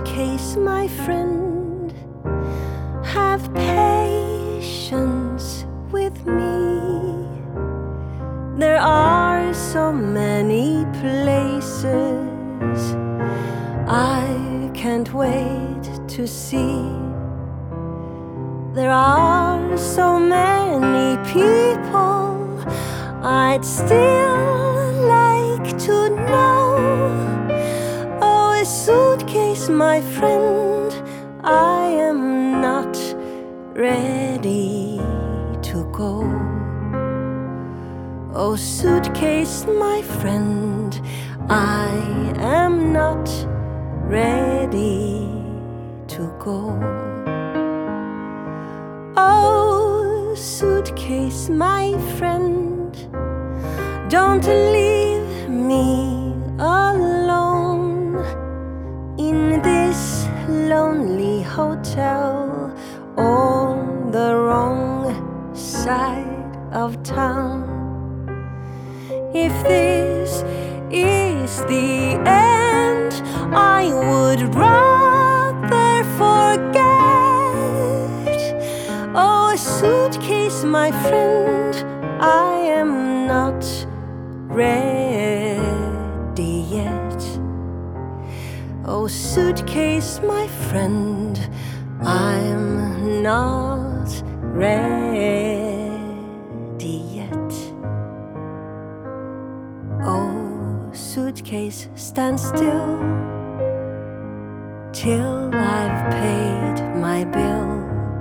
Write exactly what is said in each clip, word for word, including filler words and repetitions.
suitcase, my friend, have patience with me. There are so many places I can't wait to see. There are so many people I'd still like to know. Oh, a suitcase, my friend, I am not ready to go. Oh, suitcase, my friend, I am not ready to go. Oh, suitcase, my friend, don't leave me alone in this lonely hotel on the wrong side of town. If this is the end, I would rather forget. Oh, a suitcase, my friend, I am not ready yet. Oh, suitcase, my friend, I'm not ready yet. Oh, suitcase, stand still till I've paid my bill.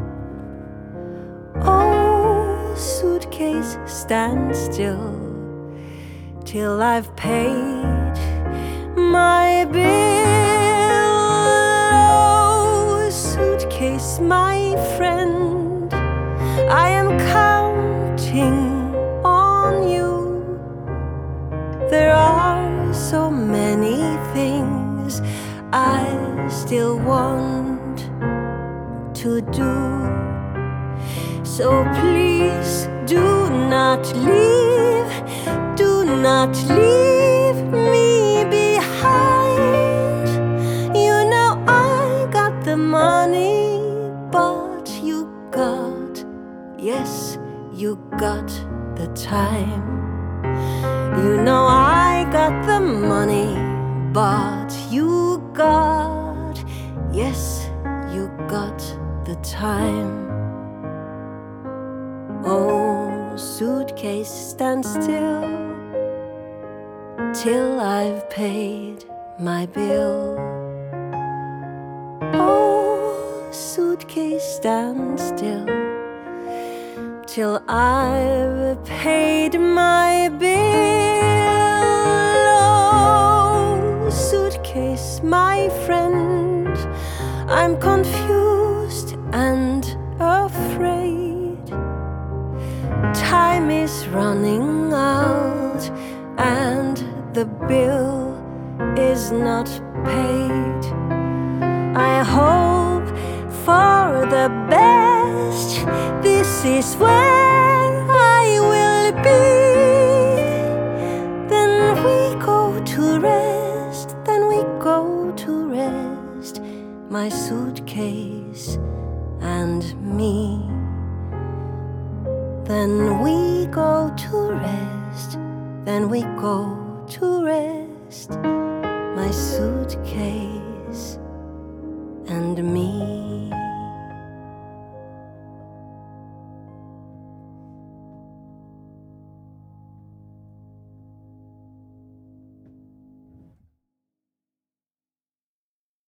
Oh, suitcase, stand still till I've paid my bill. Oh, suitcase, my friend, I am counting on you. There are so many things I still want to do. So please do not leave, do not leave me behind. You know I got the money, but you got, yes, you got the time. You know I got the money, but you got, yes, you got the time. Oh, suitcase, stand still till I've paid my bill. Oh, suitcase, stand still till I've paid my bill. Oh, suitcase, my friend, I'm confused and afraid. Time is running out and the bill is not paid. I hope for the best. This is where I will be. Then we go to rest, then we go to rest, my suitcase and me. Then we go to rest, then we go to rest, my suitcase and me.